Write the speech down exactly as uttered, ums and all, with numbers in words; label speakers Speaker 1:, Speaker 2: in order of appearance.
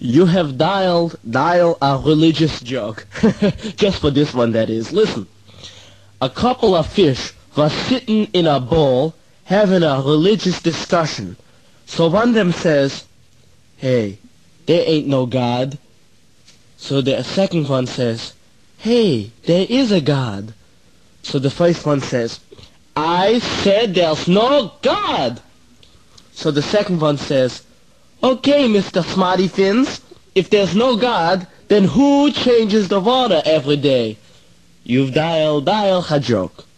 Speaker 1: You have dialed, dial a religious joke. Just for this one, that is. Listen. A couple of fish were sitting in a bowl having a religious discussion. So one of them says, "Hey, there ain't no God." So the second one says, "Hey, there is a God." So the first one says, "I said there's no God." So the second one says, "Okay, Mister Smarty Fins, if there's no God, then who changes the water every day?" You've dialed, dial a joke.